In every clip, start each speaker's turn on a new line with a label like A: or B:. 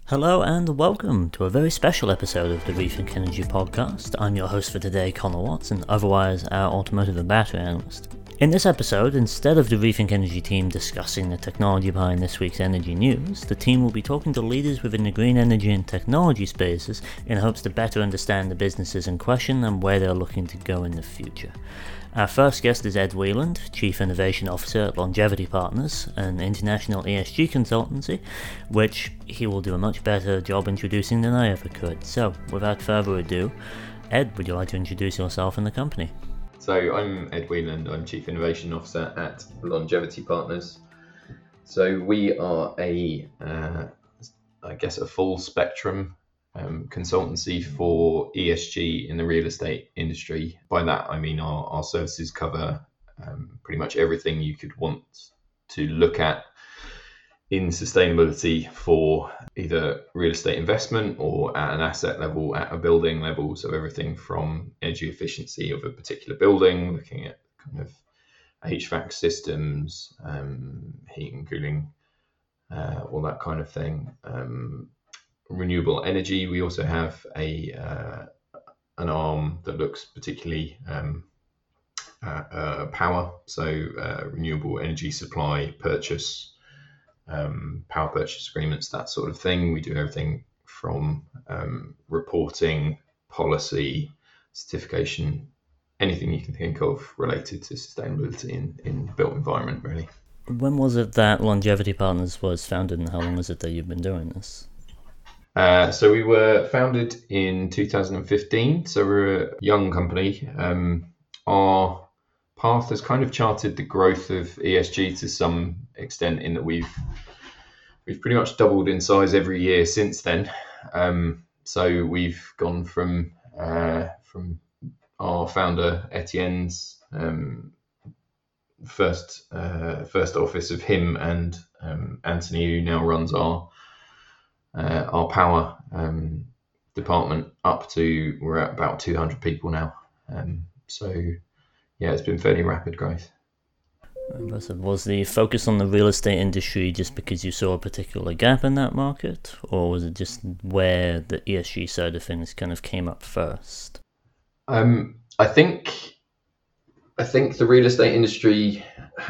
A: Hello and welcome to a very special episode of the Rethink Energy podcast. I'm your host for today, Connor Watson, otherwise our automotive and battery analyst. In this episode, instead of the Rethink Energy team discussing the technology behind this week's energy news, the team will be talking to leaders within the green energy and technology spaces in hopes to better understand the businesses in question and where they're looking to go in the future. Our first guest is Ed Wieland, Chief Innovation Officer at Longevity Partners, an international ESG consultancy, which he will do a much better job introducing than I ever could. So, without further ado, Ed, would you like to introduce yourself and the company?
B: So I'm Ed Wieland, I'm Chief Innovation Officer at Longevity Partners. So we are a full spectrum consultancy for ESG in the real estate industry. By that I mean our services cover pretty much everything you could want to look at in sustainability for either real estate investment or at an asset level, at a building level. So everything from energy efficiency of a particular building, looking at kind of HVAC systems, heating and cooling, all that kind of thing. Renewable energy. We also have an arm that looks particularly at power, so renewable energy supply, purchase, power purchase agreements, that sort of thing. We do everything from reporting, policy, certification, anything you can think of related to sustainability in the built environment, really.
A: When was it that Longevity Partners was founded, and how long is it that you've been doing this?
B: So we were founded in 2015, so we're a young company. Our path has kind of charted the growth of ESG to some extent, in that we've pretty much doubled in size every year since then. So we've gone from our founder Etienne's first office of him and Anthony, who now runs our power department, up to we're at about 200 people now. So yeah, it's been fairly rapid growth.
A: Was the focus on the real estate industry just because you saw a particular gap in that market, or was it just where the ESG side of things kind of came up first?
B: I think the real estate industry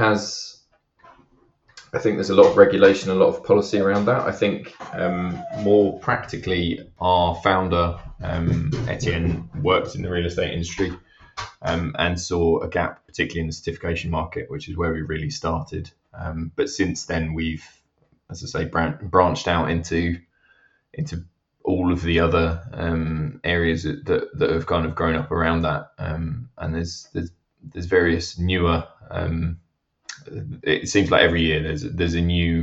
B: I think there's a lot of regulation, a lot of policy around that. I think more practically, our founder, Etienne, worked in the real estate industry and saw a gap, particularly in the certification market, which is where we really started. But since then, we've, as I say, branched out into all of the other areas that have kind of grown up around that. And there's various newer. It seems like every year there's a new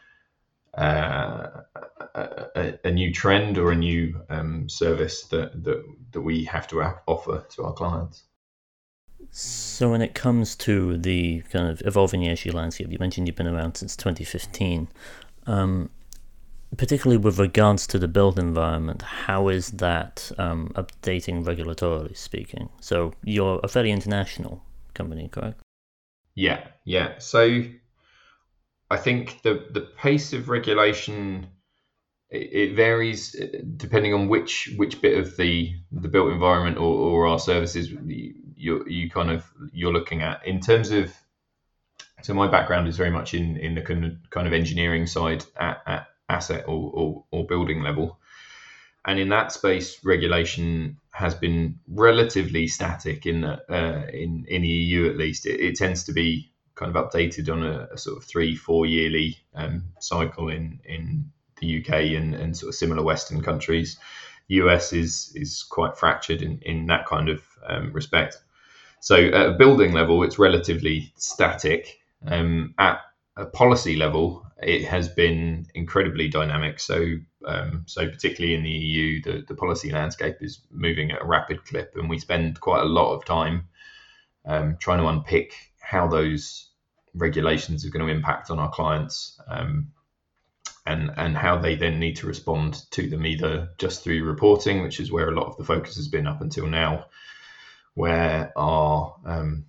B: trend or a new service that we have to offer to our clients.
A: So when it comes to the kind of evolving ESG landscape, you mentioned you've been around since 2015. Particularly with regards to the built environment, how is that updating regulatorily speaking? So you're a fairly international company, correct?
B: Yeah. So I think the pace of regulation, it varies depending on which bit of the built environment or our services you're looking at. In terms of, so my background is very much in the kind of engineering side at asset or building level, and in that space, regulation has been relatively static in the EU at least. It tends to be kind of updated on a sort of 3-4 yearly cycle in the UK and sort of similar Western countries. US is quite fractured in that kind of respect. So at a building level, it's relatively static. At a policy level, it has been incredibly dynamic. So particularly in the EU, the policy landscape is moving at a rapid clip, and we spend quite a lot of time trying to unpick how those regulations are going to impact on our clients, and how they then need to respond to them, either just through reporting, which is where a lot of the focus has been up until now, where our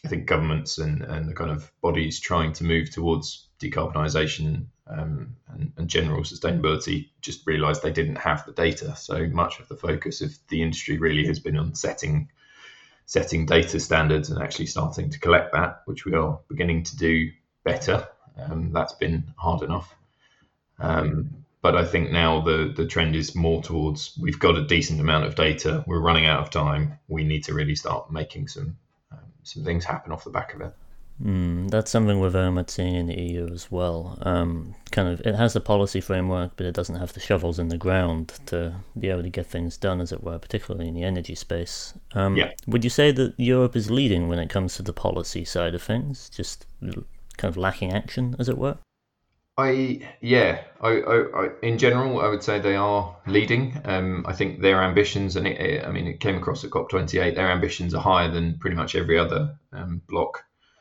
B: I think governments and the kind of bodies trying to move towards decarbonisation and general sustainability just realised they didn't have the data. So much of the focus of the industry really has been on setting data standards and actually starting to collect that, which we are beginning to do better. That's been hard enough. But I think now the trend is more towards, we've got a decent amount of data, we're running out of time, we need to really start making some things happen off the back of it.
A: That's something we're very much seeing in the EU as well. It has the policy framework, but it doesn't have the shovels in the ground to be able to get things done, as it were, particularly in the energy space. Would you say that Europe is leading when it comes to the policy side of things, just kind of lacking action, as it were?
B: I in general, I would say they are leading. I think their ambitions, and it came across at COP28, their ambitions are higher than pretty much every other bloc.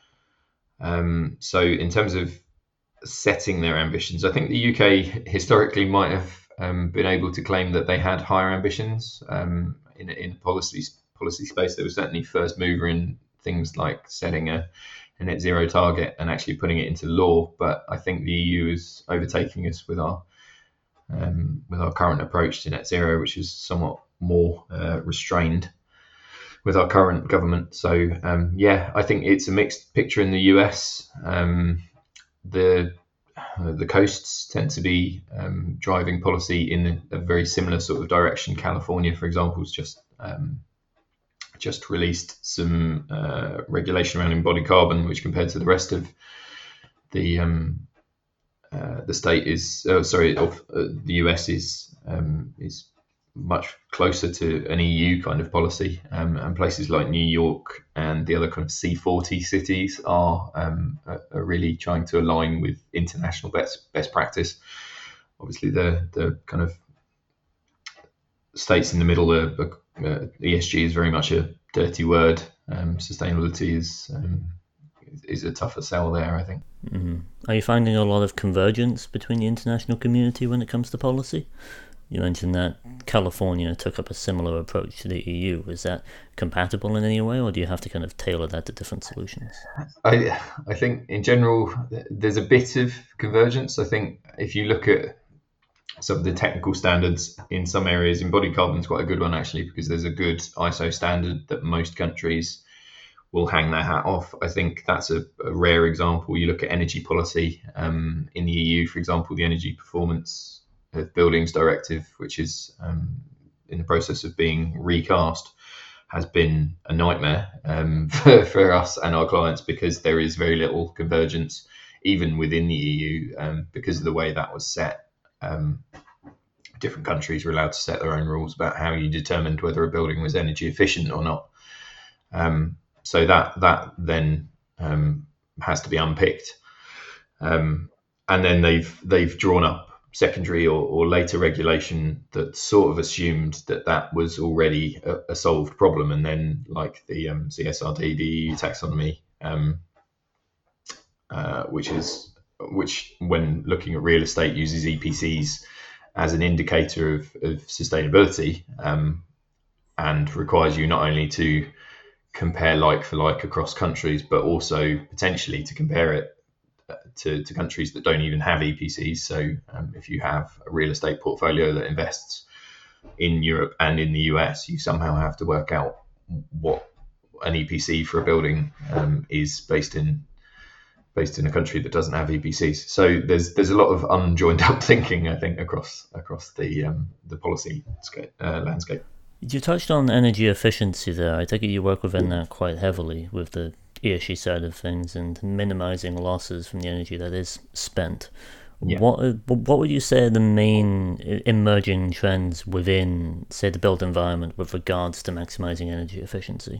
B: So in terms of setting their ambitions, I think the UK historically might have been able to claim that they had higher ambitions in policy space. There was certainly first mover in things like setting a net zero target and actually putting it into law. But I think the EU is overtaking us with our current approach to net zero, which is somewhat more restrained with our current government. So I think it's a mixed picture in the US. The coasts tend to be driving policy in a very similar sort of direction. California, for example, has just released some regulation around embodied carbon, which compared to the rest of the state the US is much closer to an EU kind of policy, and places like New York and the other kind of C40 cities are really trying to align with international best practice. Obviously, the kind of states in the middle, ESG is very much a dirty word. Sustainability is a tougher sell there, I think.
A: Mm-hmm. Are you finding a lot of convergence between the international community when it comes to policy? You mentioned that California took up a similar approach to the EU. Is that compatible in any way, or do you have to kind of tailor that to different solutions?
B: I think in general there's a bit of convergence. I think if you look at some of the technical standards in some areas, embodied carbon is quite a good one actually, because there's a good ISO standard that most countries will hang their hat off. I think that's a rare example. You look at energy policy in the EU, for example, the Energy Performance of Buildings Directive, which is in the process of being recast, has been a nightmare for us and our clients, because there is very little convergence even within the EU because of the way that was set. Different countries were allowed to set their own rules about how you determined whether a building was energy efficient or not. So that then has to be unpicked, and then they've drawn up secondary or later regulation that sort of assumed that was already a solved problem, and then like the CSRD, the EU taxonomy, which when looking at real estate uses EPCs as an indicator of sustainability, and requires you not only to compare like for like across countries, but also potentially to compare it to countries that don't even have EPCs. So if you have a real estate portfolio that invests in Europe and in the US, you somehow have to work out what an EPC for a building is based in a country that doesn't have EPCs. So there's a lot of unjoined up thinking, I think, across the policy landscape.
A: You touched on energy efficiency there. I take it you work within that quite heavily with the ESG side of things and minimizing losses from the energy that is spent. Yeah. What would you say are the main emerging trends within, say, the built environment with regards to maximizing energy efficiency?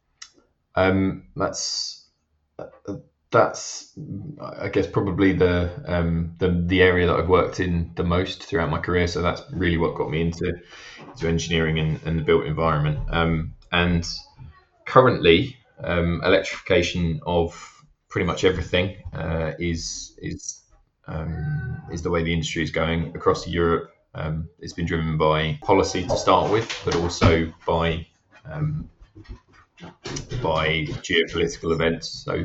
B: That's I guess probably the area that I've worked in the most throughout my career. So that's really what got me into engineering and the built environment. And currently, electrification of pretty much everything is the way the industry is going across Europe. It's been driven by policy to start with, but also by by geopolitical events. So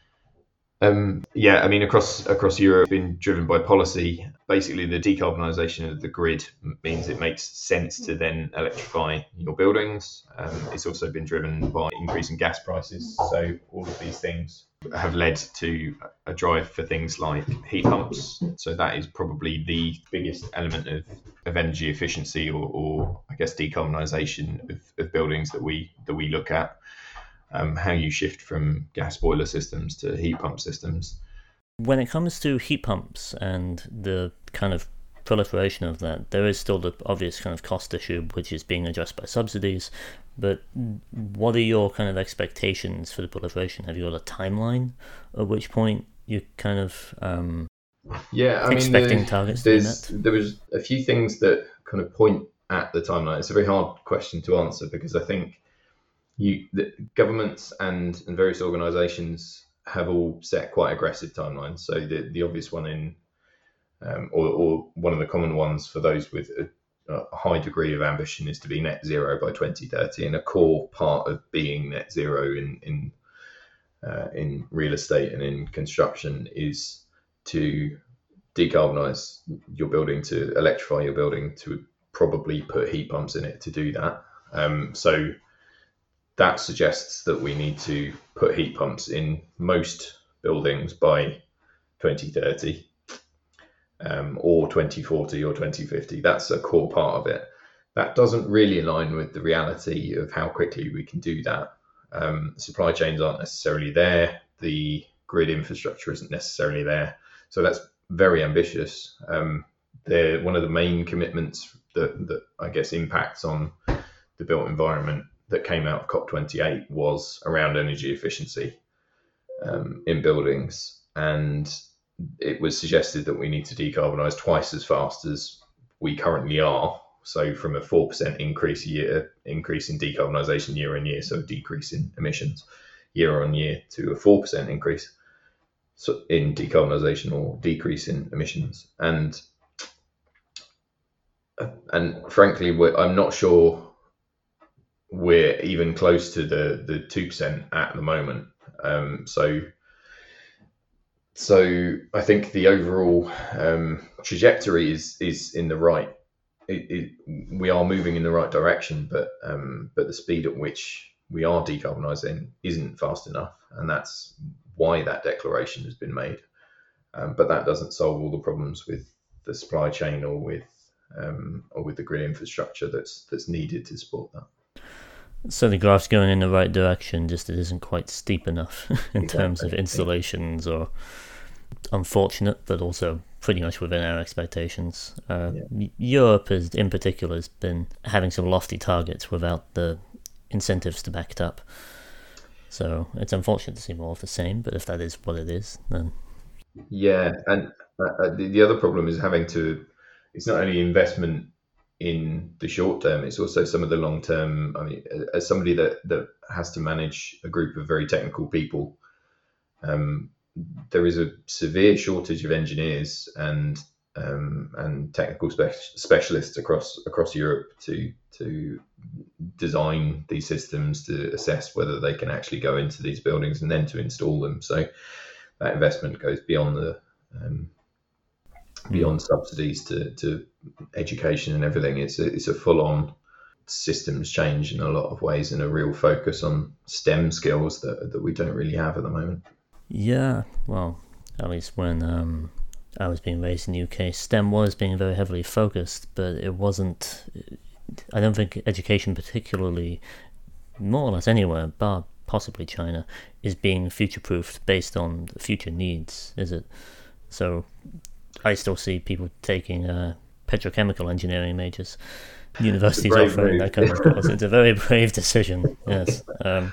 B: I mean, across Europe, been driven by policy. Basically, the decarbonisation of the grid means it makes sense to then electrify your buildings. It's also been driven by increasing gas prices. So all of these things have led to a drive for things like heat pumps. So that is probably the biggest element of energy efficiency or I guess decarbonisation of buildings that we look at. How you shift from gas boiler systems to heat pump systems.
A: When it comes to heat pumps and the kind of proliferation of that, there is still the obvious kind of cost issue, which is being addressed by subsidies. But what are your kind of expectations for the proliferation? Have you got a timeline at which point you kind of expecting targets to be met?
B: There was a few things that kind of point at the timeline. It's a very hard question to answer because I think the governments and various organisations have all set quite aggressive timelines. So the obvious one or one of the common ones for those with a high degree of ambition is to be net zero by 2030. And a core part of being net zero in real estate and in construction is to decarbonise your building, to electrify your building, to probably put heat pumps in it to do that. So that suggests that we need to put heat pumps in most buildings by 2030 or 2040 or 2050. That's a core part of it. That doesn't really align with the reality of how quickly we can do that. Supply chains aren't necessarily there. The grid infrastructure isn't necessarily there. So that's very ambitious. One of the main commitments that I guess impacts on the built environment that came out of COP28 was around energy efficiency in buildings. And it was suggested that we need to decarbonise twice as fast as we currently are. So from a 4% increase in decarbonisation year on year, so a decrease in emissions year on year, to a 4% increase in decarbonisation or decrease in emissions. And frankly, I'm not sure we're even close to the 2% at the moment. So I think the overall trajectory is in the right. We are moving in the right direction, but the speed at which we are decarbonising isn't fast enough, and that's why that declaration has been made. But that doesn't solve all the problems with the supply chain or with the grid infrastructure that's needed to support that.
A: So the graph's going in the right direction, just it isn't quite steep enough in terms of installations, or unfortunate, but also pretty much within our expectations. Europe, in particular, has been having some lofty targets without the incentives to back it up. So it's unfortunate to see more of the same, but if that is what it is, then...
B: Yeah, and the other problem is it's not only investment in the short term, it's also some of the long term. I mean, as somebody that has to manage a group of very technical people, there is a severe shortage of engineers and technical specialists across Europe to design these systems, to assess whether they can actually go into these buildings and then to install them. So that investment goes beyond beyond subsidies to education and everything. It's a full-on systems change in a lot of ways, and a real focus on STEM skills that we don't really have at the moment.
A: Yeah, well, at least when I was being raised in the UK, STEM was being very heavily focused, but it wasn't. I don't think education, particularly, more or less anywhere, bar possibly China, is being future-proofed based on future needs, is it? So I still see people taking petrochemical engineering majors, universities offering that kind of course. It's a very brave decision, yes.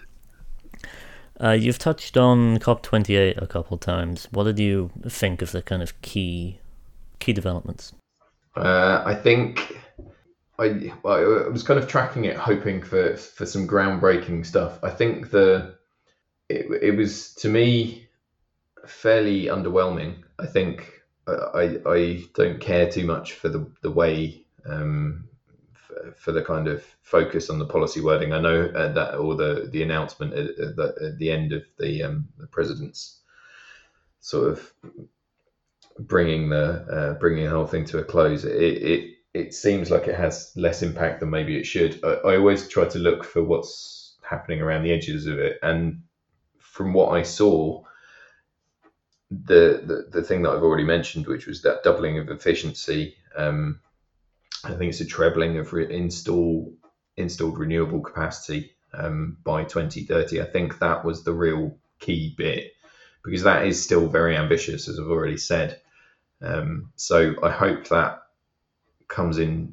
A: You've touched on COP28 a couple of times. What did you think of the kind of key developments?
B: I think I was kind of tracking it, hoping for some groundbreaking stuff. I think it was, to me, fairly underwhelming. I think I don't care too much for the way for the kind of focus on the policy wording. I know that, or the announcement at the end of the president's sort of bringing the whole thing to a close, it seems like it has less impact than maybe it should. I always try to look for what's happening around the edges of it, and from what I saw, the thing that I've already mentioned, which was that doubling of efficiency, I think it's a trebling of installed renewable capacity by 2030. I think that was the real key bit, because that is still very ambitious, as I've already said. So I hope that comes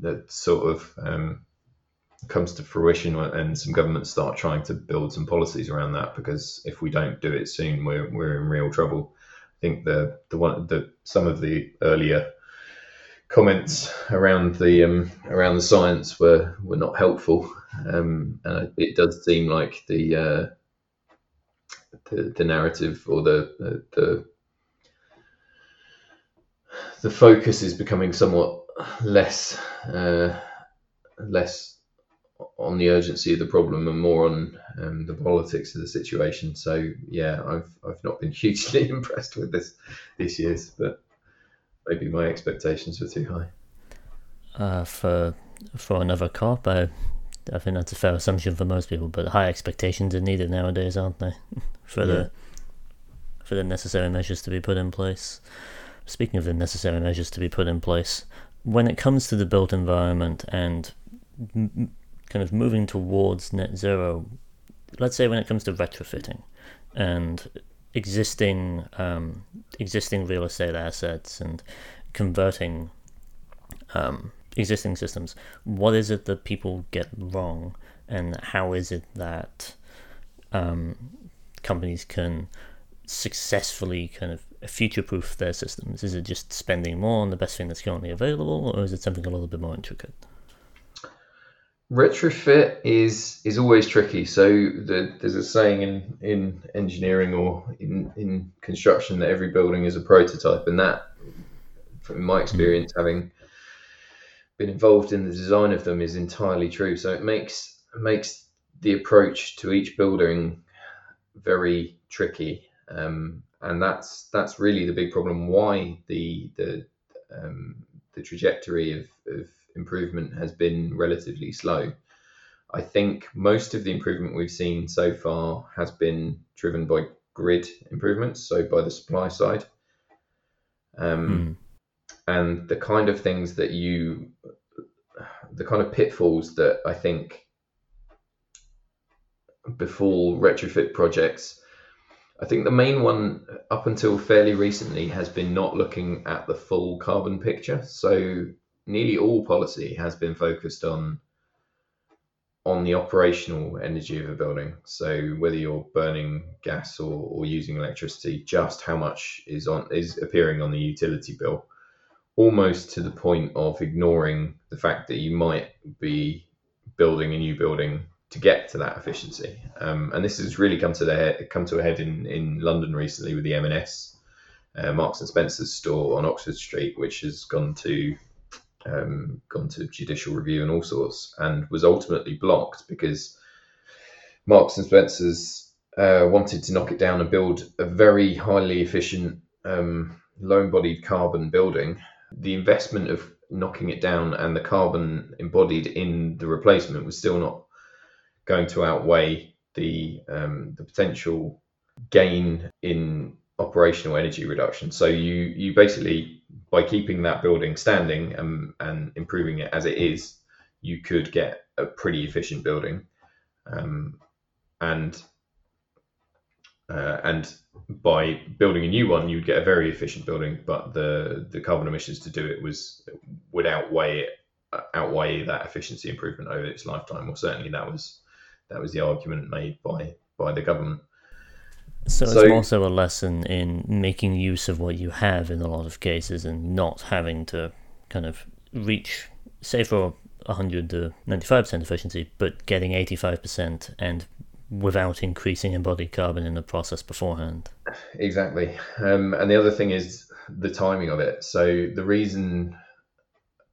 B: to fruition, and some governments start trying to build some policies around that, because if we don't do it soon, we're in real trouble. I think some of the earlier comments around the science were not helpful, and it does seem like the narrative, or the focus is becoming somewhat less on the urgency of the problem and more on the politics of the situation. So yeah, I've not been hugely impressed with this year's, but maybe my expectations were too high.
A: For another COP, I think that's a fair assumption for most people, but high expectations are needed nowadays, aren't they? for the necessary measures to be put in place. Speaking of the necessary measures to be put in place, when it comes to the built environment and kind of moving towards net zero, let's say when it comes to retrofitting and existing real estate assets and converting existing systems, what is it that people get wrong, and how is it that companies can successfully kind of future-proof their systems? Is it just spending more on the best thing that's currently available, or is it something a little bit more intricate?
B: Retrofit is always tricky. So there's a saying in engineering or in construction that every building is a prototype, and that, from my experience, having been involved in the design of them, is entirely true. So it makes the approach to each building very tricky, and that's really the big problem. Why the trajectory of improvement has been relatively slow. I think most of the improvement we've seen so far has been driven by grid improvements, so by the supply side, and the kind of things that the kind of pitfalls that I think befall retrofit projects. I think the main one up until fairly recently has been not looking at the full carbon picture. So nearly all policy has been focused on the operational energy of a building. So whether you're burning gas or using electricity, just how much is appearing on the utility bill, almost to the point of ignoring the fact that you might be building a new building to get to that efficiency. And this has really come to a head in London recently with the M&S Marks and Spencer's store on Oxford Street, which has gone to judicial review and all sorts, and was ultimately blocked because Marks and Spencer's wanted to knock it down and build a very highly efficient low embodied carbon building. The investment of knocking it down and the carbon embodied in the replacement was still not going to outweigh the potential gain in operational energy reduction. So you basically, by keeping that building standing and improving it as it is, you could get a pretty efficient building, and by building a new one, you'd get a very efficient building, but the carbon emissions to do it would outweigh that efficiency improvement over its lifetime. Or certainly that was the argument made by the government.
A: So it's more so a lesson in making use of what you have in a lot of cases, and not having to kind of reach, say, for 100 to 95% efficiency, but getting 85% and without increasing embodied carbon in the process beforehand.
B: Exactly. And the other thing is the timing of it. So the reason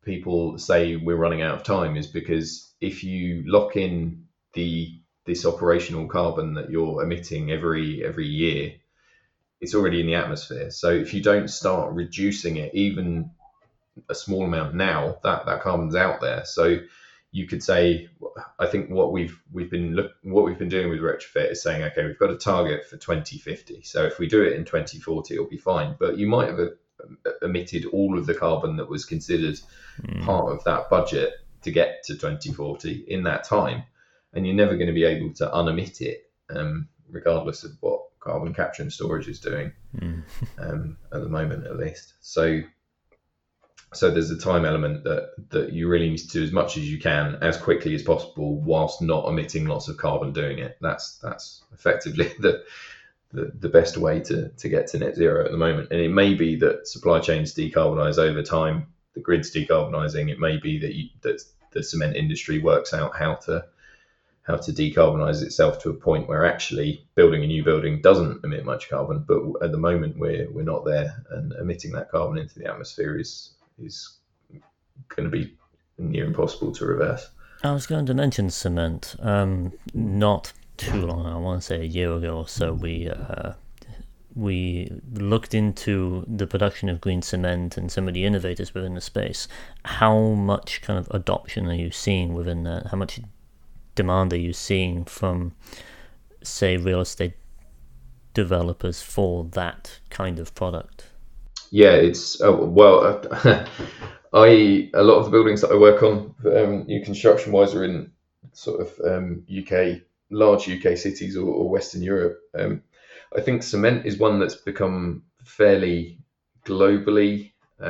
B: people say we're running out of time is because if you lock in this operational carbon that you're emitting every year, it's already in the atmosphere. So if you don't start reducing it even a small amount now, that carbon's out there. So you could say, I think what we've been doing with retrofit is saying, okay, we've got a target for 2050. So if we do it in 2040, it'll be fine. But you might have emitted all of the carbon that was considered part of that budget to get to 2040 in that time, and you're never going to be able to unemit it, regardless of what carbon capture and storage is doing at the moment, at least. So there's a time element that you really need to do as much as you can as quickly as possible whilst not emitting lots of carbon doing it. That's effectively the best way to get to net zero at the moment. And it may be that supply chains decarbonize over time, the grid's decarbonising. It may be that the cement industry works out how to decarbonise itself to a point where actually building a new building doesn't emit much carbon. But at the moment, we're not there, and emitting that carbon into the atmosphere is going to be near impossible to reverse.
A: I was going to mention cement. Not too long, I want to say a year ago or so, we looked into the production of green cement and some of the innovators within the space. How much kind of adoption are you seeing within that? How much demand are you seeing from, say, real estate developers for that kind of product?
B: Yeah, it's a lot of the buildings that I work on, new construction wise, are in sort of large UK cities or Western Europe. I think cement is one that's become fairly globally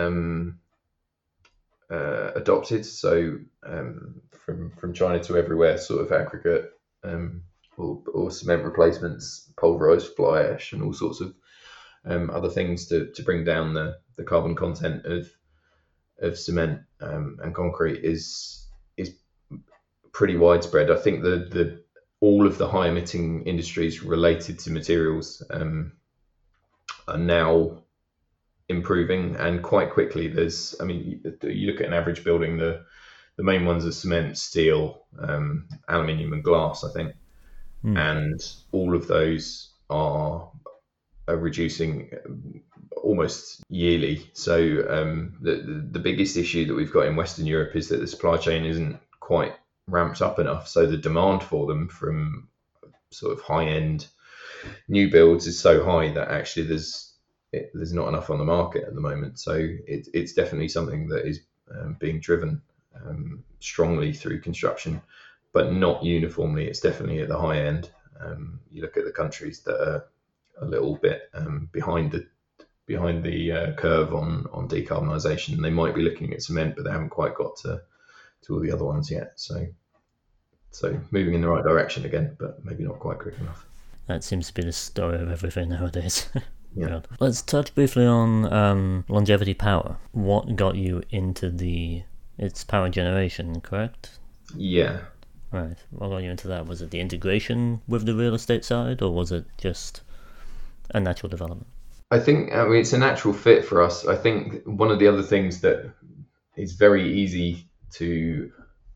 B: adopted. So from China to everywhere, sort of aggregate or cement replacements, pulverized fly ash, and all sorts of other things to bring down the carbon content of cement and concrete is pretty widespread. I think all of the high emitting industries related to materials are now improving, and quite quickly. You look at an average building, the main ones are cement, steel, aluminium and glass, I think. And all of those are reducing almost yearly. So the biggest issue that we've got in Western Europe is that the supply chain isn't quite ramped up enough. So the demand for them from sort of high-end new builds is so high that actually there's not enough on the market at the moment. So it's definitely something that is being driven strongly through construction, but not uniformly. It's definitely at the high end. You look at the countries that are a little bit behind the curve on decarbonisation. They might be looking at cement, but they haven't quite got to all the other ones yet. So moving in the right direction again, but maybe not quite quick enough.
A: That seems to be the story of everything nowadays.
B: Yeah.
A: Let's touch briefly on longevity power. What got you into its power generation, correct?
B: Yeah.
A: Right. What got you into that? Was it the integration with the real estate side, or was it just a natural development?
B: I think it's a natural fit for us. I think one of the other things that is very easy to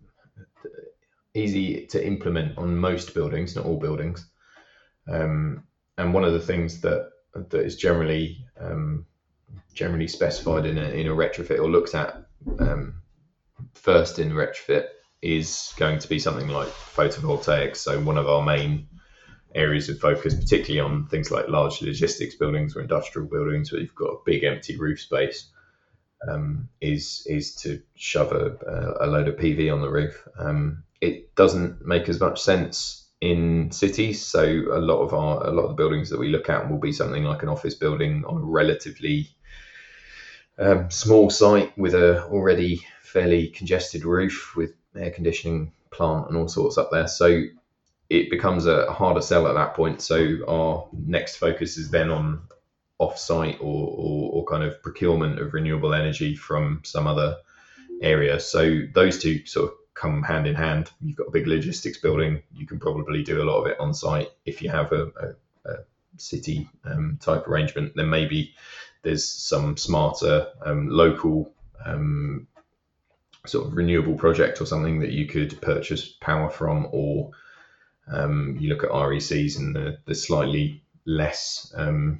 B: implement on most buildings, not all buildings, and one of the things that is generally specified in a retrofit or looked at first in retrofit is going to be something like photovoltaics. So one of our main areas of focus, particularly on things like large logistics buildings or industrial buildings where you've got a big empty roof space, is to shove a load of PV on the roof. It doesn't make as much sense in cities, so a lot of the buildings that we look at will be something like an office building on a relatively small site with a already fairly congested roof with air conditioning plant and all sorts up there. So it becomes a harder sell at that point. So our next focus is then on off-site or kind of procurement of renewable energy from some other area. So those two sort of come hand in hand. You've got a big logistics building, you can probably do a lot of it on site. If you have a city type arrangement, then maybe there's some smarter local sort of renewable project or something that you could purchase power from, or you look at RECs and the slightly less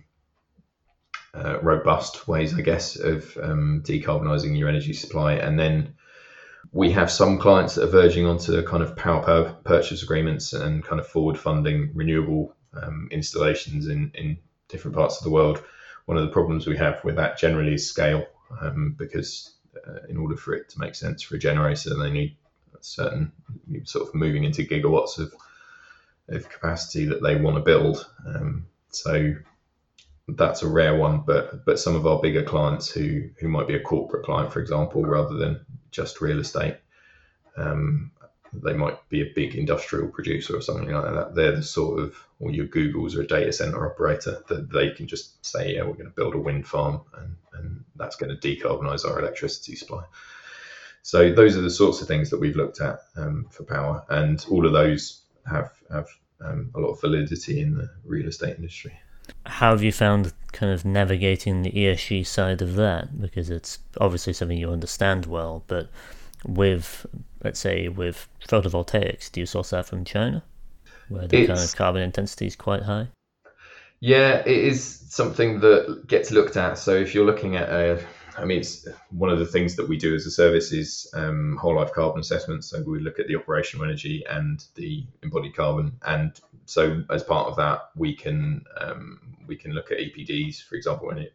B: robust ways, I guess, of decarbonising your energy supply. And then we have some clients that are verging onto kind of power purchase agreements and kind of forward funding renewable installations in different parts of the world. One of the problems we have with that generally is scale, because in order for it to make sense for a generator, they need a certain sort of moving into gigawatts of capacity that they want to build. So that's a rare one, but some of our bigger clients who might be a corporate client, for example, rather than just real estate, they might be a big industrial producer or something like that. They're the sort of, or your Googles or a data center operator, that they can just say, yeah, we're going to build a wind farm and that's going to decarbonize our electricity supply. So those are the sorts of things that we've looked at for power, and all of those have a lot of validity in the real estate industry.
A: How have you found kind of navigating the ESG side of that? Because it's obviously something you understand well, but with, let's say, with photovoltaics, do you source that from China, where the kind of carbon intensity is quite high?
B: Yeah, it is something that gets looked at. So if you're looking at it's one of the things that we do as a service is whole life carbon assessments. So we look at the operational energy and the embodied carbon, and so as part of that, we can look at EPDs, for example, when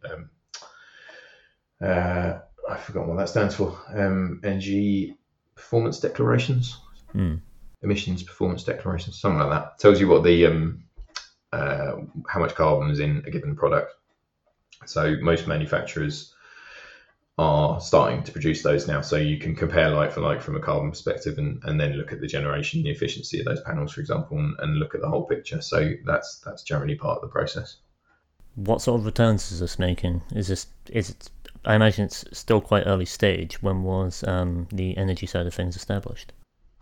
B: I've forgotten what that stands for. Energy performance declarations, emissions performance declarations, something like that. Tells you what the how much carbon is in a given product. So most manufacturers are starting to produce those now, so you can compare like for like from a carbon perspective, and then look at the generation, the efficiency of those panels, for example, and look at the whole picture. So that's generally part of the process.
A: What sort of returns is this making? Is it? I imagine it's still quite early stage. When was the energy side of things established?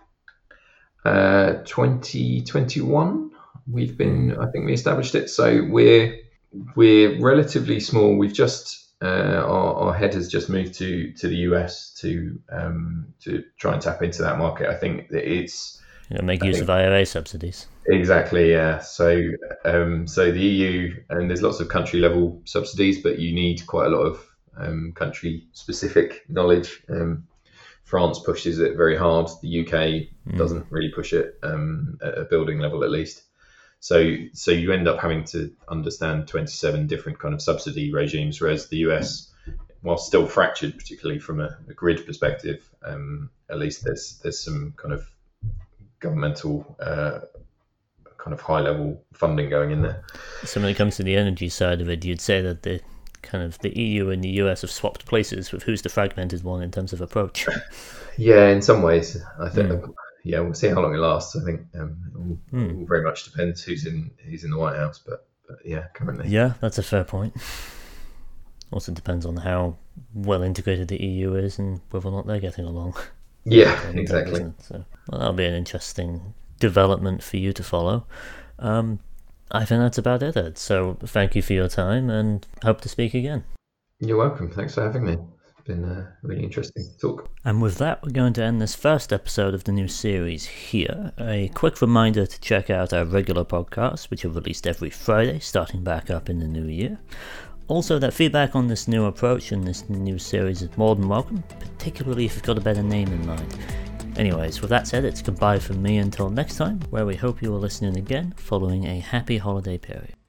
B: 2021. I think we established it. So we're relatively small. We've just our head has just moved to the US to try and tap into that market. I think that it's
A: make use of IRA subsidies.
B: Exactly, yeah. So the EU, and there's lots of country level subsidies, but you need quite a lot of country specific knowledge. France pushes it very hard. The UK doesn't really push it at a building level, at least. So you end up having to understand 27 different kind of subsidy regimes, whereas the US, while still fractured, particularly from a grid perspective, at least there's some kind of governmental kind of high level funding going in there.
A: So when it comes to the energy side of it, you'd say that the EU and the US have swapped places with who's the fragmented one in terms of approach.
B: Yeah, in some ways, I think. Yeah, we'll see how long it lasts. I think it will very much depends who's in the White House, but yeah, currently.
A: Yeah, that's a fair point. Also depends on how well integrated the EU is and whether or not they're getting along.
B: Yeah, exactly.
A: So that'll be an interesting development for you to follow. I think that's about it, Ed. So thank you for your time and hope to speak again.
B: You're welcome. Thanks for having me. Been really interesting to talk.
A: And with that, we're going to end this first episode of the new series here. A quick reminder to check out our regular podcasts, which are released every Friday, starting back up in the new year. Also, that feedback on this new approach and this new series is more than welcome, particularly if you've got a better name in mind. Anyways, with that said, it's goodbye from me until next time, where we hope you are listening again following a happy holiday period.